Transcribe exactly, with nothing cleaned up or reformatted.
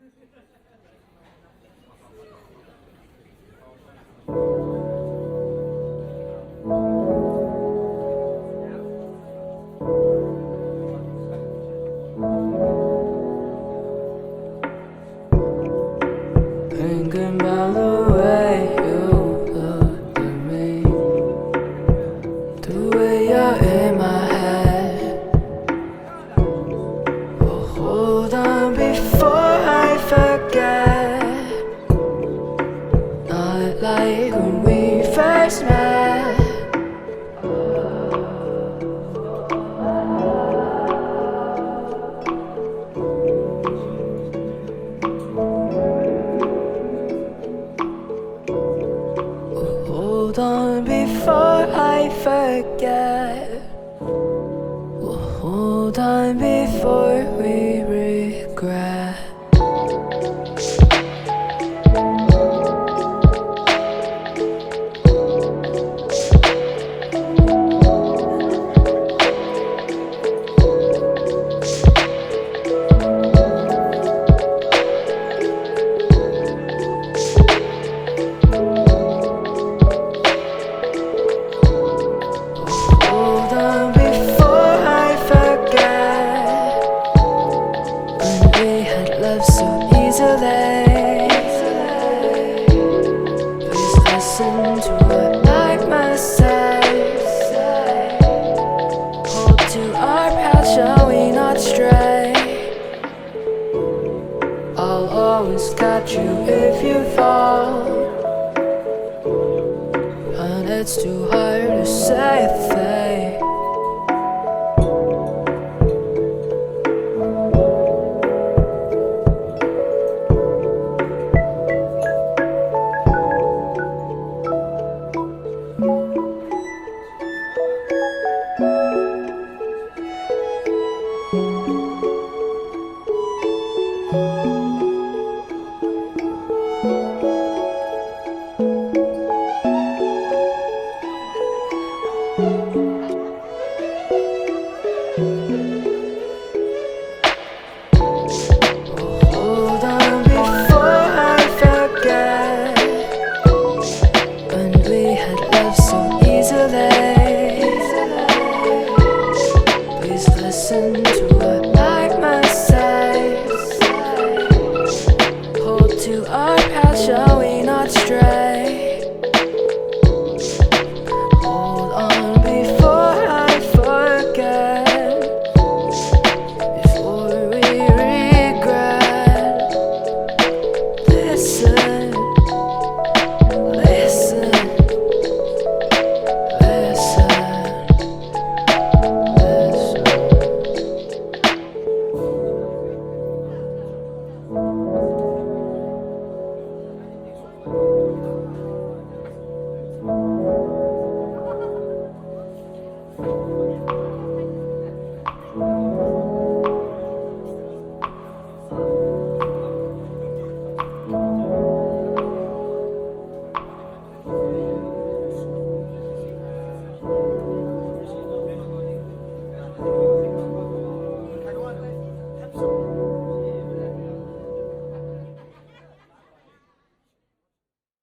Thinking about the way you look at me, the way you're in my head. Oh, hold on before I forget. Not like when we first met. Hold on before I forget. We'll hold on before we regret. Hold on before I forget when we had loved so easily. Please listen to what I must say. Hold to our path, shall we not stray? I'll always catch you if you fall, and it's too hard to say a thing. Hold on before I forget when we had loved so easily. Please listen to what I must say. Hold to our path, shall we not stray? Hold on before I forget, before we regret. Listen, listen, listen, listen.